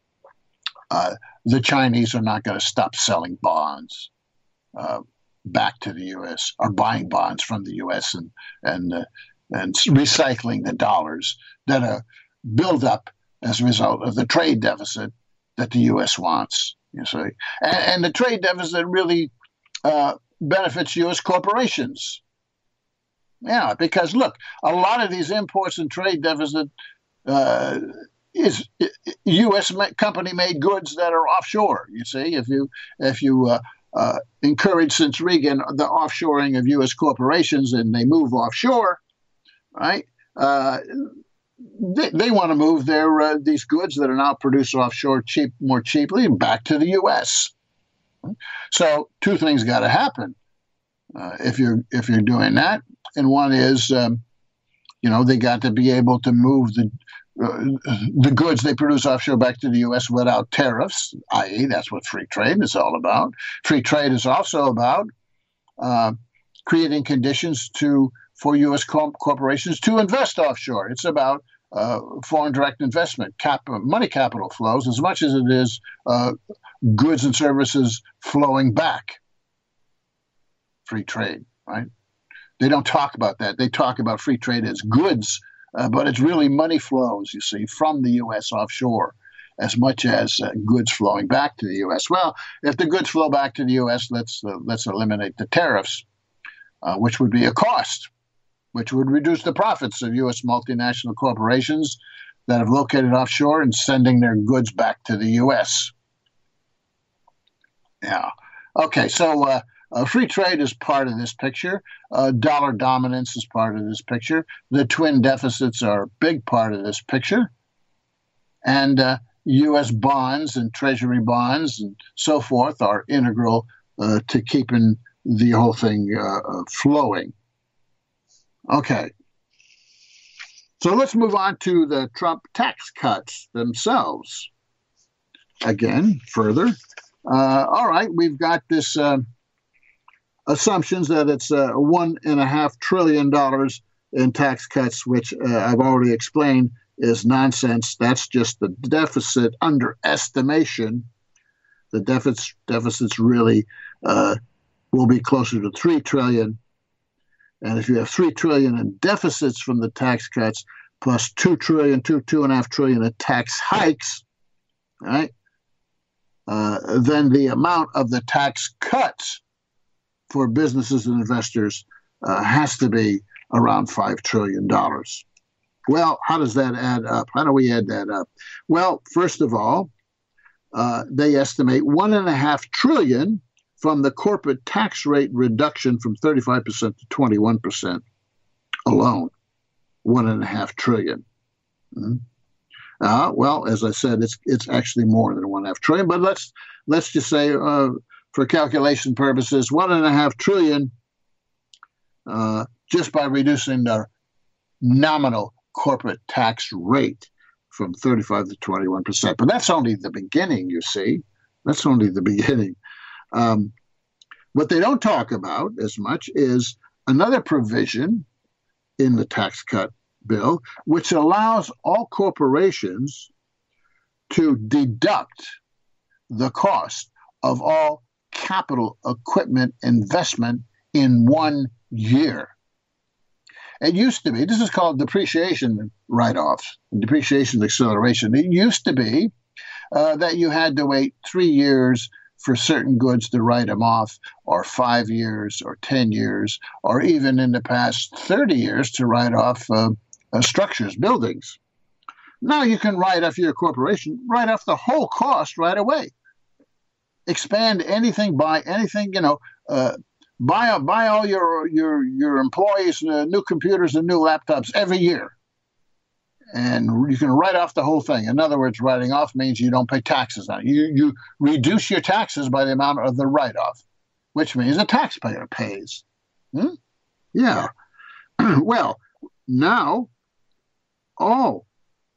uh, the Chinese are not going to stop selling bonds uh, back to the U S, or buying bonds from the U S and and uh, and recycling the dollars that are built up as a result of the trade deficit that the U S wants. You see, and, and the trade deficit really uh, benefits U S corporations. Yeah, because look, a lot of these imports and trade deficit uh, is U S company-made goods that are offshore. You see, if you if you uh, uh, encourage since Reagan the offshoring of U S corporations and they move offshore, right? Uh, they they want to move their uh, these goods that are now produced offshore cheap more cheaply back to the U S. So two things got to happen uh, if you're if you're doing that, and one is, um, you know, they got to be able to move the uh, the goods they produce offshore back to the U S without tariffs. that is, that's what free trade is all about. Free trade is also about uh, creating conditions to for U S corporations to invest offshore. It's about uh, foreign direct investment, cap, money capital flows, as much as it is uh, goods and services flowing back. Free trade, right? They don't talk about that. They talk about free trade as goods, uh, but it's really money flows, you see, from the U S offshore as much as uh, goods flowing back to the U S. Well, if the goods flow back to the U S, let's uh, let's eliminate the tariffs, uh, which would be a cost, which would reduce the profits of U S multinational corporations that have located offshore and sending their goods back to the U S. Yeah. Okay, so uh, uh, free trade is part of this picture. Uh, dollar dominance is part of this picture. The twin deficits are a big part of this picture. And uh, U S bonds and treasury bonds and so forth are integral uh, to keeping the whole thing uh, flowing. Okay. So let's move on to the Trump tax cuts themselves. Again, further. Uh, all right, we've got this uh, assumptions that it's uh, one and a half trillion dollars in tax cuts, which uh, I've already explained is nonsense. That's just the deficit underestimation. The deficits deficits really uh, will be closer to three trillion. And if you have three trillion in deficits from the tax cuts, plus two trillion, two two and a half trillion in tax hikes, right? Uh, then the amount of the tax cuts for businesses and investors uh, has to be around five trillion dollars. Well, how does that add up? How do we add that up? Well, first of all, uh, they estimate one and a half trillion from the corporate tax rate reduction from thirty-five percent to twenty-one percent alone. One and a half trillion. Mm-hmm. Uh, well, as I said, it's it's actually more than one and a half trillion, but let's let's just say, uh, for calculation purposes, one and a half trillion uh, just by reducing the nominal corporate tax rate from thirty-five to twenty-one percent. But that's only the beginning, you see. That's only the beginning. Um, what they don't talk about as much is another provision in the tax cut bill, which allows all corporations to deduct the cost of all capital equipment investment in one year. It used to be, this is called depreciation write-offs, depreciation acceleration. It used to be uh, that you had to wait three years for certain goods to write them off, or five years, or ten years, or even in the past thirty years to write off uh, uh, structures, buildings. Now you can write off your corporation, write off the whole cost right away. Expand anything, buy anything, you know, uh, buy buy all your your your employees uh, new computers and new laptops every year, and you can write off the whole thing. In other words, writing off means you don't pay taxes on it. You you reduce your taxes by the amount of the write-off, which means the taxpayer pays. Hmm? Yeah. Well, now all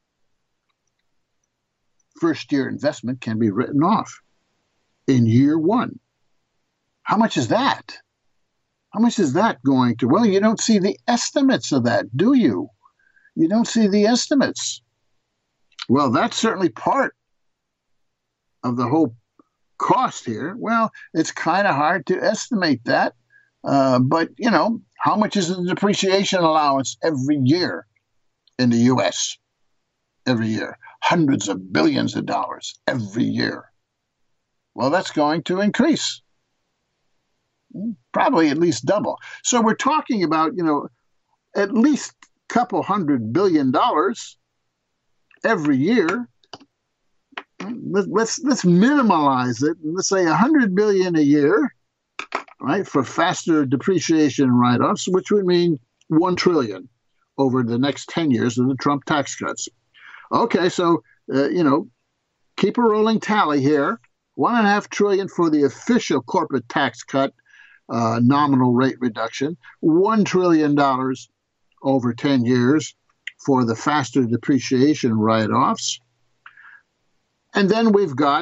first-year investment can be written off in year one. How much is that? How much is that going to? Well, you don't see the estimates of that, do you? You don't see the estimates. Well, that's certainly part of the whole cost here. Well, it's kind of hard to estimate that. Uh, but, you know, how much is the depreciation allowance every year in the U S? Every year. Hundreds of billions of dollars every year. Well, that's going to increase. Probably at least double. So we're talking about, you know, at least a couple hundred billion dollars every year. Let's let's minimalize it. Let's say a hundred billion a year, right, for faster depreciation write-offs, which would mean one trillion over the next ten years of the Trump tax cuts. Okay, so uh, you know, keep a rolling tally here. One and a half trillion for the official corporate tax cut, uh, nominal rate reduction. One trillion dollars over ten years for the faster depreciation write-offs. And then we've got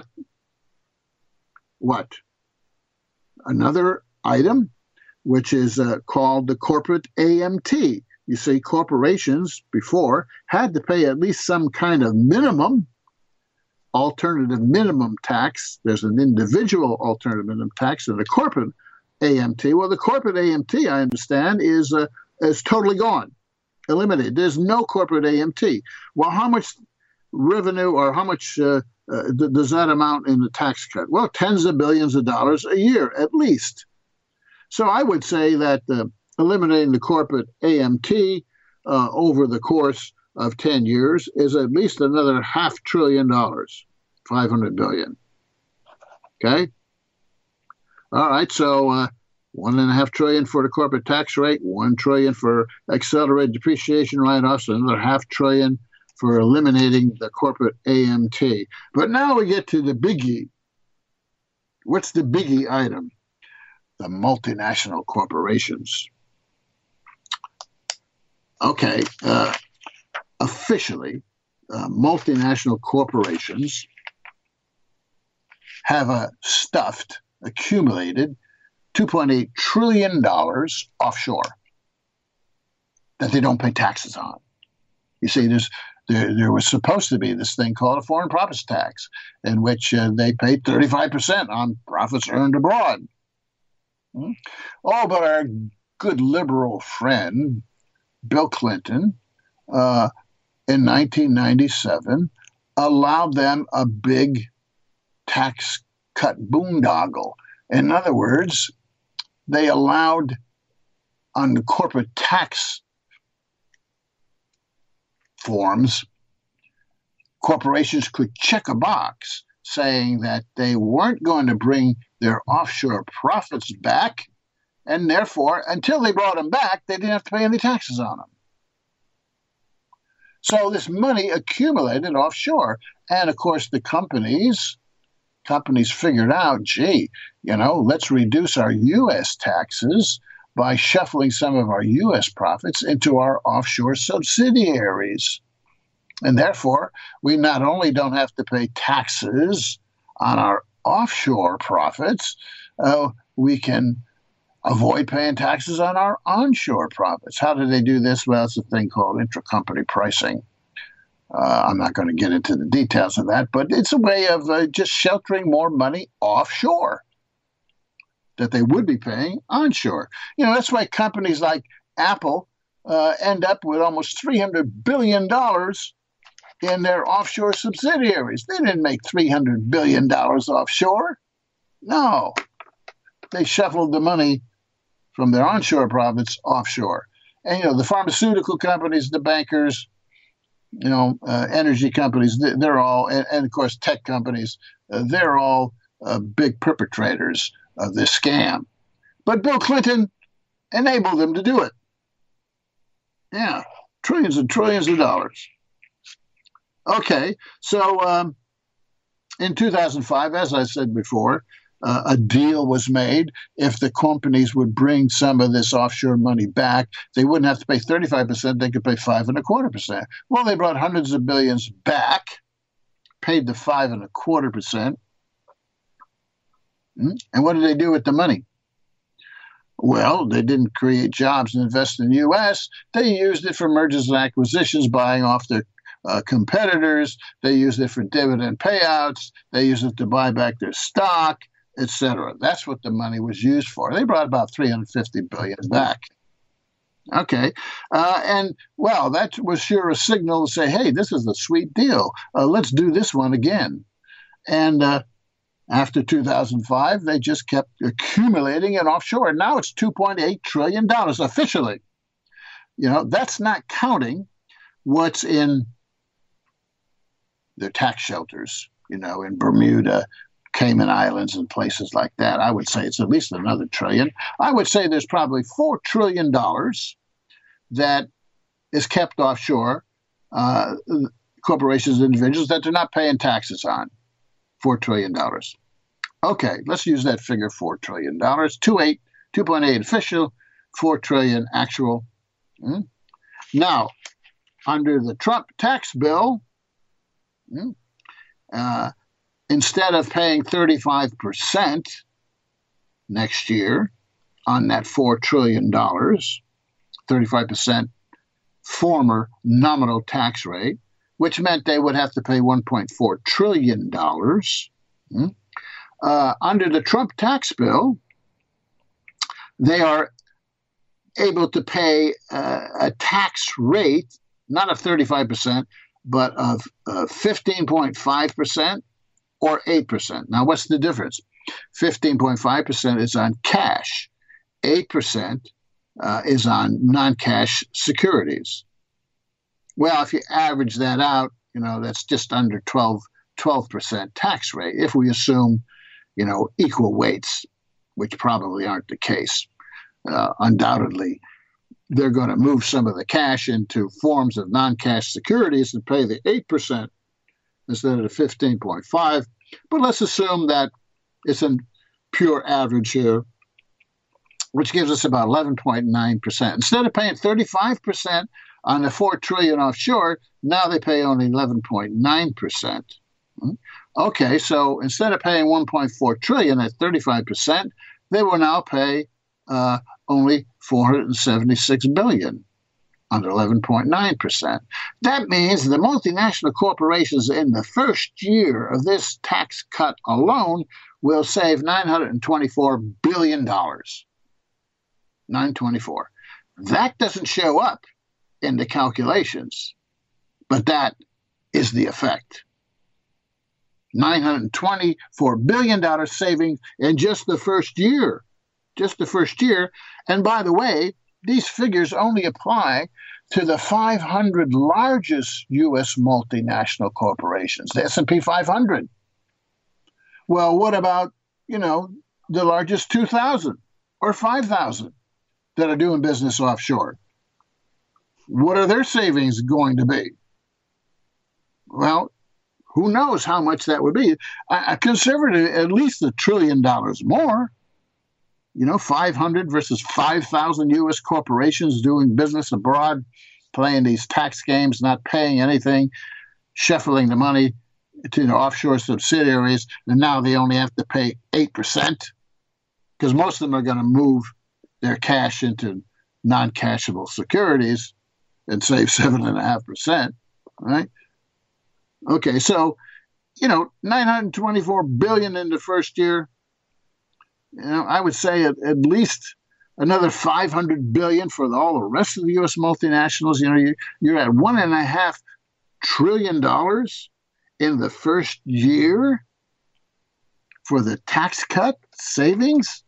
what? Another item, which is uh, called the corporate A M T. You see, corporations before had to pay at least some kind of minimum, alternative minimum tax. There's an individual alternative minimum tax and a corporate A M T. Well, the corporate A M T, I understand, is uh, is totally gone, eliminated. There's no corporate A M T. Well, how much revenue or how much uh, uh, th- does that amount in the tax cut? Well, tens of billions of dollars a year, at least. So I would say that uh, eliminating the corporate A M T uh, over the course of ten years is at least another half trillion dollars, five hundred billion. Okay? All right, so uh, one and a half trillion for the corporate tax rate, one trillion for accelerated depreciation write-offs, another half trillion for eliminating the corporate A M T. But now we get to the biggie. What's the biggie item? The multinational corporations. Okay, uh, officially, uh, multinational corporations have a stuffed, accumulated two point eight trillion dollars offshore that they don't pay taxes on. You see, there's there, there was supposed to be this thing called a foreign profits tax, in which uh, they paid thirty-five percent on profits earned abroad. Hmm? Oh, but our good liberal friend, Bill Clinton, uh, in nineteen ninety-seven, allowed them a big tax cut boondoggle. In other words, they allowed on the corporate tax forms, corporations could check a box saying that they weren't going to bring their offshore profits back, and therefore, until they brought them back, they didn't have to pay any taxes on them. So this money accumulated offshore. And of course, the companies, companies figured out, gee, you know, let's reduce our U S taxes by shuffling some of our U S profits into our offshore subsidiaries. And therefore, we not only don't have to pay taxes on our offshore profits, uh, we can avoid paying taxes on our onshore profits. How do they do this? Well, it's a thing called intracompany pricing. Uh, I'm not going to get into the details of that, but it's a way of uh, just sheltering more money offshore that they would be paying onshore. You know, that's why companies like Apple uh, end up with almost three hundred billion dollars in their offshore subsidiaries. They didn't make three hundred billion dollars offshore. No. They shuffled the money from their onshore profits offshore. And, you know, the pharmaceutical companies, the bankers, you know, uh, energy companies, they're all, and, and of course, tech companies, uh, they're all uh, big perpetrators of this scam. But Bill Clinton enabled them to do it. Yeah, trillions and trillions of dollars. Okay, so um, in two thousand five, as I said before, uh, a deal was made. If the companies would bring some of this offshore money back, they wouldn't have to pay thirty-five percent, they could pay five and a quarter percent. Well, they brought hundreds of billions back, paid the five and a quarter percent. And what did they do with the money? Well, they didn't create jobs and invest in the U S. They used it for mergers and acquisitions, buying off their uh, competitors. They used it for dividend payouts. They used it to buy back their stock, et cetera. That's what the money was used for. They brought about three hundred fifty billion dollars back. Okay. Uh, and, well, that was sure a signal to say, hey, this is a sweet deal. Uh, let's do this one again. And uh, after two thousand five, they just kept accumulating it offshore. And now it's two point eight trillion dollars officially. You know, that's not counting what's in their tax shelters, you know, in Bermuda, Cayman Islands, and places like that. I would say it's at least another trillion. I would say there's probably four trillion dollars that is kept offshore, uh, corporations and individuals that they're not paying taxes on. four trillion dollars. Okay, let's use that figure, four trillion dollars. two point eight official, four trillion dollars actual. Hmm? Now, under the Trump tax bill, hmm, uh, instead of paying thirty-five percent next year on that four trillion dollars, thirty-five percent former nominal tax rate, which meant they would have to pay one point four trillion dollars. Hmm? Uh, under the Trump tax bill, they are able to pay uh, a tax rate, not of thirty-five percent, but of uh, fifteen point five percent or eight percent. Now, what's the difference? fifteen point five percent is on cash. eight percent uh, is on non-cash securities. Well, if you average that out, you know, that's just under twelve percent tax rate, if we assume, you know, equal weights, which probably aren't the case. Uh, undoubtedly, they're going to move some of the cash into forms of non-cash securities and pay the eight percent instead of the fifteen point five. But let's assume that it's a pure average here, which gives us about eleven point nine percent. Instead of paying thirty-five percent on the four trillion dollars offshore, now they pay only eleven point nine percent. Okay, so instead of paying one point four trillion dollars at thirty-five percent, they will now pay uh, only four hundred seventy-six billion dollars under eleven point nine percent. That means the multinational corporations in the first year of this tax cut alone will save nine hundred twenty-four billion dollars. nine hundred twenty-four. That doesn't show up in the calculations, but that is the effect. nine hundred twenty-four billion dollars savings in just the first year. Just the first year. And by the way, these figures only apply to the five hundred largest U S multinational corporations, the S and P five hundred. Well, what about, you know, the largest two thousand or five thousand that are doing business offshore? What are their savings going to be? Well, who knows how much that would be? A conservative, at least a trillion dollars more. You know, five hundred versus five thousand U S corporations doing business abroad, playing these tax games, not paying anything, shuffling the money to the offshore subsidiaries, and now they only have to pay eight percent because most of them are going to move their cash into non-cashable securities and save seven point five percent, right? Okay, so, you know, nine hundred twenty-four billion dollars in the first year. You know, I would say at, at least another five hundred billion dollars for the, all the rest of the U S multinationals. You know, you're, you're at one and a half trillion dollars in the first year for the tax cut savings.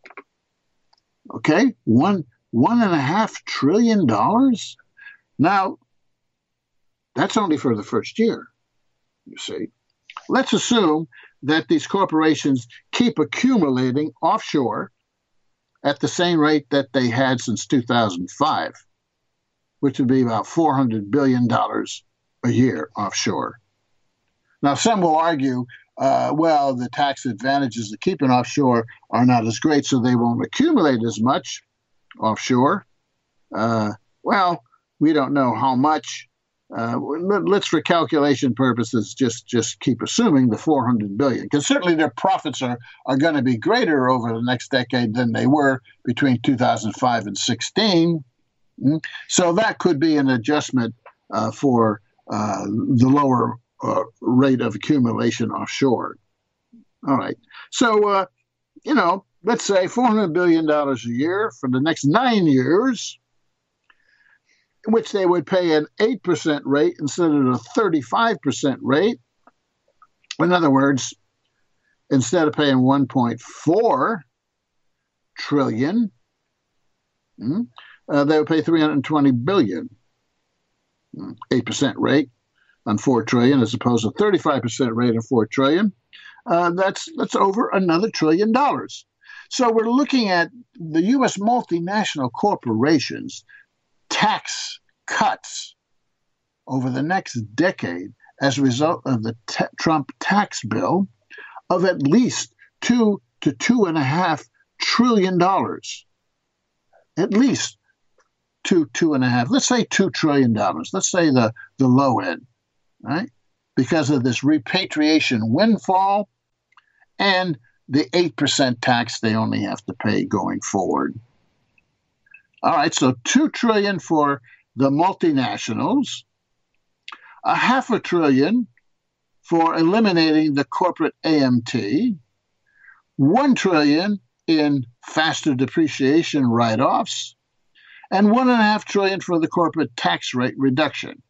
Okay, one one and a half trillion dollars. Now, That's only for the first year, you see. Let's assume that these corporations keep accumulating offshore at the same rate that they had since two thousand five, which would be about four hundred billion dollars a year offshore. Now, some will argue, uh, well, the tax advantages of keeping offshore are not as great, so they won't accumulate as much offshore. Uh, well, we don't know how much. Uh, let's, for calculation purposes, just, just keep assuming the four hundred billion dollars, because certainly their profits are, are going to be greater over the next decade than they were between two thousand five and sixteen. So that could be an adjustment uh, for uh, the lower uh, rate of accumulation offshore. All right. So, uh, you know, let's say four hundred billion dollars a year for the next nine years, in which they would pay an eight percent rate instead of a thirty-five percent rate. In other words, instead of paying one point four trillion dollars, uh, they would pay three hundred twenty billion dollars, eight percent rate on four trillion dollars as opposed to thirty-five percent rate on four trillion dollars. Uh, that's, that's over another trillion dollars. So we're looking at the U S multinational corporations tax cuts over the next decade as a result of the t- Trump tax bill of at least two to two and a half trillion dollars. At least two, two and a half. Let's say two trillion dollars. Let's say the, the low end, right? Because of this repatriation windfall and the eight percent tax they only have to pay going forward. All right, so two trillion dollars for the multinationals, a half a trillion for eliminating the corporate A M T, one trillion in faster depreciation write-offs, and one and a half trillion for the corporate tax rate reduction.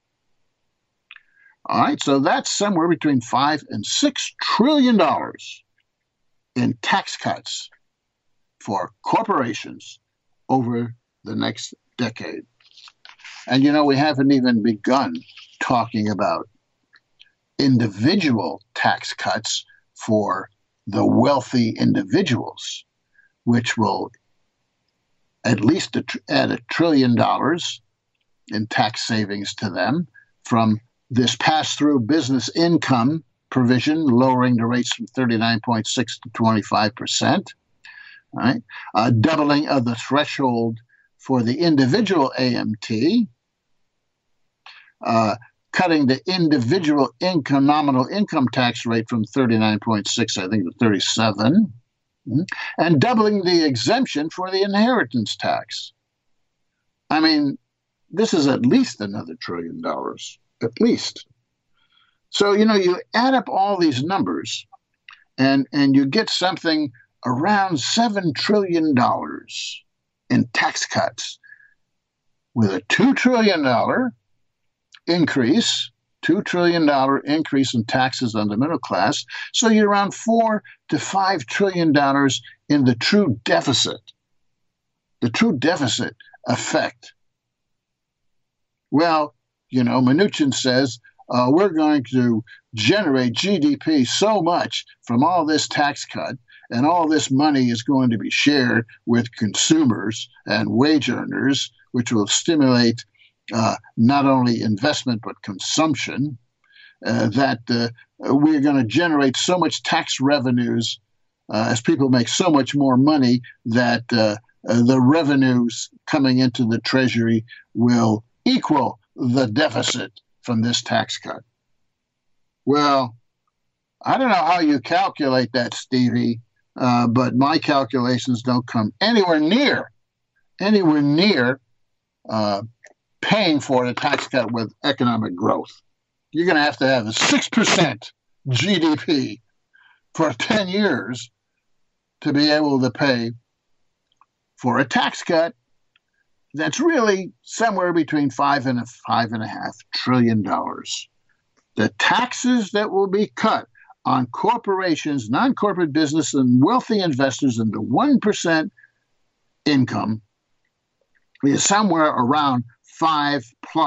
All right, so that's somewhere between five and six trillion dollars in tax cuts for corporations over the next decade. And, you know, we haven't even begun talking about individual tax cuts for the wealthy individuals, which will at least add a trillion dollars in tax savings to them from this pass-through business income provision, lowering the rates from thirty-nine point six to twenty-five percent. Right? Uh, doubling of the threshold for the individual A M T, uh, cutting the individual income nominal income tax rate from thirty-nine point six, I think, to thirty-seven, and doubling the exemption for the inheritance tax. I mean, this is at least another trillion dollars, at least. So, you know, you add up all these numbers and, and you get something around seven trillion dollars in tax cuts with a two trillion dollars increase, two trillion dollars increase in taxes on the middle class. So you're around four to five trillion dollars in the true deficit, the true deficit effect. Well, you know, Mnuchin says, uh, we're going to generate G D P so much from all this tax cut, and all this money is going to be shared with consumers and wage earners, which will stimulate uh, not only investment but consumption, uh, that uh, we're going to generate so much tax revenues uh, as people make so much more money that uh, uh, the revenues coming into the Treasury will equal the deficit from this tax cut. Well, I don't know how you calculate that, Stevie, uh, but my calculations don't come anywhere near, anywhere near uh, paying for the tax cut with economic growth. You're going to have to have a six percent G D P for ten years to be able to pay for a tax cut that's really somewhere between five and a five and a half trillion dollars. The taxes that will be cut on corporations, non-corporate business, and wealthy investors in the one percent income is somewhere around five plus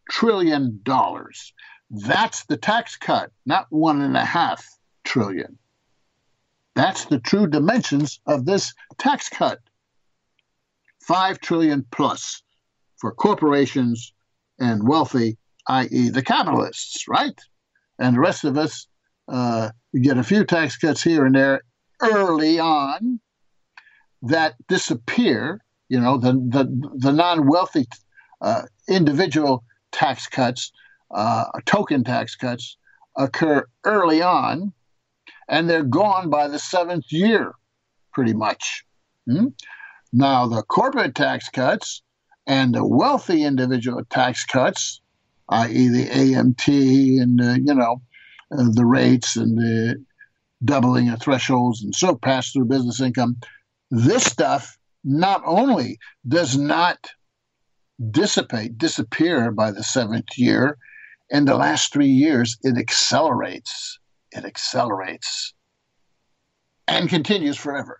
trillion dollars. That's the tax cut, not one and a half trillion. That's the true dimensions of this tax cut. Five trillion plus for corporations and wealthy, that is the capitalists, right? And the rest of us uh, get a few tax cuts here and there early on that disappear. You know, the the, the non-wealthy uh, individual tax cuts, uh, token tax cuts, occur early on, and they're gone by the seventh year, pretty much. Hmm? Now, the corporate tax cuts and the wealthy individual tax cuts, that is the A M T and, uh, you know, uh, the rates and the doubling of thresholds and so pass-through business income, this stuff not only does not dissipate, disappear by the seventh year, in the last three years, it accelerates. It accelerates and continues forever.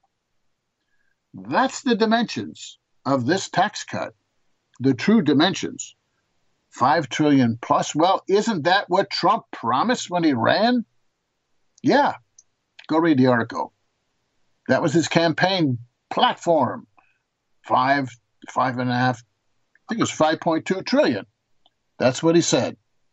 That's the dimensions of this tax cut, the true dimensions. Five trillion plus. Well, isn't that what Trump promised when he ran? Yeah, go read the article. That was his campaign platform. Five, five and a half, I think it was five point two trillion. That's what he said.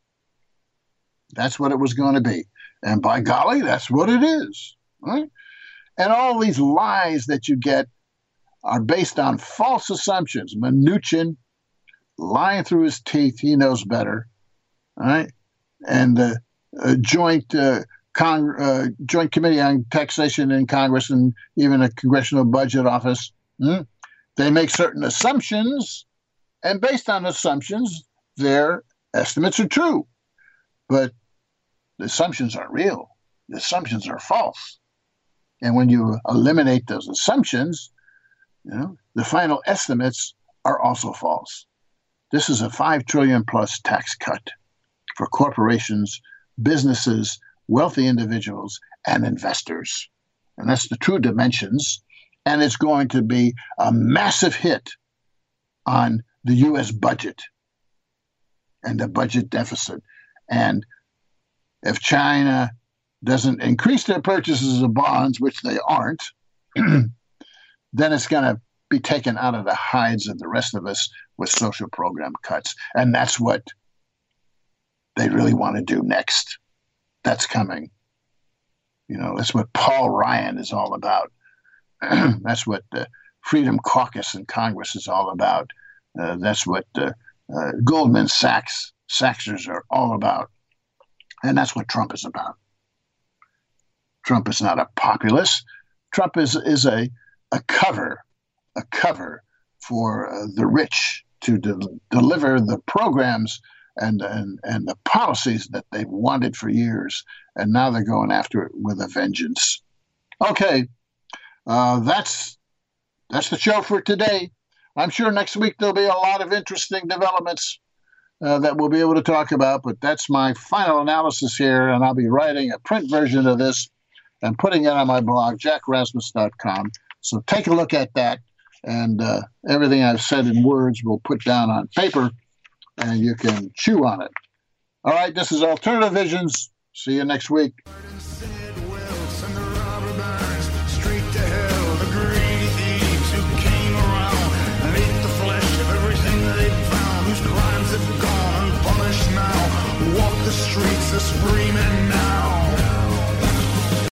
That's what it was going to be. And by golly, that's what it is. Right? And all these lies that you get are based on false assumptions. Mnuchin lying through his teeth, he knows better. All right? And the uh, joint uh, Cong- uh, Joint Committee on Taxation in Congress and even a Congressional Budget Office, hmm, they make certain assumptions, and based on assumptions, their estimates are true. But the assumptions aren't real. The assumptions are false. And when you eliminate those assumptions, you know, the final estimates are also false. This is a five trillion plus tax cut for corporations, businesses, wealthy individuals, and investors. And that's the true dimensions. And it's going to be a massive hit on the U S budget and the budget deficit. And if China doesn't increase their purchases of bonds, which they aren't, then it's going to be taken out of the hides of the rest of us with social program cuts. And that's what they really want to do next. That's coming. You know, that's what Paul Ryan is all about. That's what the Freedom Caucus in Congress is all about. Uh, that's what uh, uh, Goldman Sachs, Sachsers are all about. And that's what Trump is about. Trump is not a populist. Trump is is a a cover, a cover for uh, the rich to de- deliver the programs and, and and the policies that they've wanted for years, and now they're going after it with a vengeance. Okay, uh, that's that's the show for today. I'm sure next week there'll be a lot of interesting developments uh, that we'll be able to talk about, but that's my final analysis here, and I'll be writing a print version of this and putting it on my blog, jack rasmus dot com. So take a look at that, and uh, everything I've said in words we'll put down on paper, and you can chew on it. All right, this is Alternative Visions. See you next week.